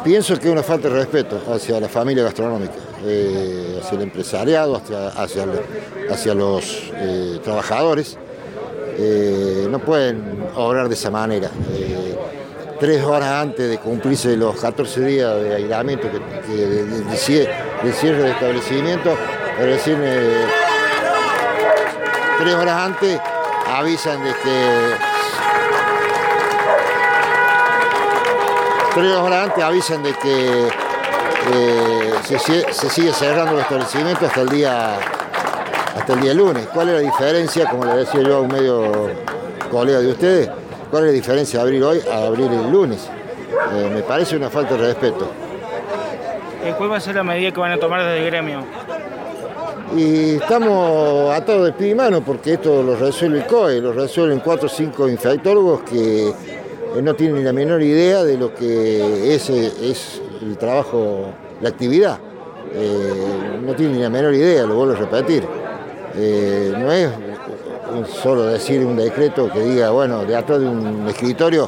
Pienso que es una falta de respeto hacia la familia gastronómica, hacia el empresariado, hacia los trabajadores. No pueden obrar de esa manera. 3 horas antes de cumplirse los 14 días de aislamiento de cierre de establecimiento, es decir, 3 horas antes avisan de que 3 horas antes avisan de que se sigue cerrando el establecimiento hasta el día lunes. ¿Cuál es la diferencia, como le decía yo a un medio colega de ustedes, cuál es la diferencia de abrir hoy a abrir el lunes? Me parece una falta de respeto. ¿Cuál va a ser la medida que van a tomar desde el gremio? Y estamos atados de pie y mano porque esto lo resuelve el COE, lo resuelven 4 o 5 infectólogos que no tienen ni la menor idea de lo que es el trabajo, la actividad. No tienen ni la menor idea, lo vuelvo a repetir. No es solo decir un decreto que diga, bueno, de atrás de un escritorio,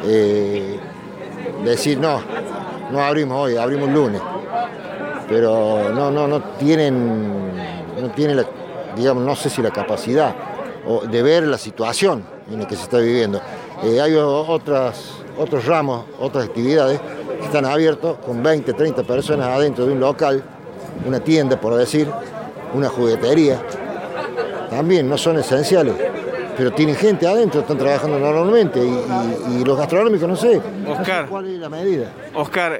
decir no abrimos hoy, abrimos el lunes. Pero no tienen digamos, no sé si la capacidad de ver la situación en la que se está viviendo. Hay otros ramos, otras actividades que están abiertos con 20, 30 personas adentro de un local, una tienda, por decir, una juguetería. También no son esenciales, pero tienen gente adentro, están trabajando normalmente y los gastronómicos no sé. Oscar, ¿cuál es la medida? Oscar,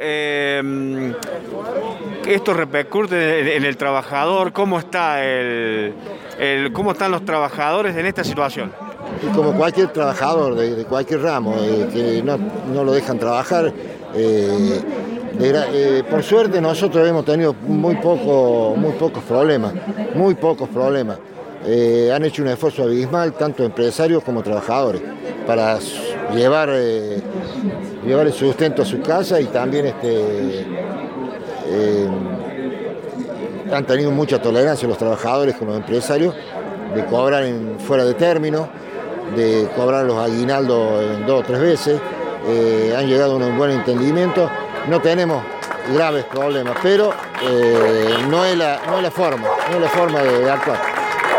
esto repercute en el trabajador. ¿Cómo están los trabajadores en esta situación? Y como cualquier trabajador de cualquier ramo que no lo dejan trabajar, por suerte nosotros hemos tenido muy pocos problemas. Han hecho un esfuerzo abismal, tanto empresarios como trabajadores, para llevar el sustento a su casa y también han tenido mucha tolerancia los trabajadores con los empresarios de cobrar fuera de término, de cobrar los aguinaldos en 2 o 3 veces. Han llegado a un buen entendimiento. No tenemos graves problemas, pero no es la forma de actuar.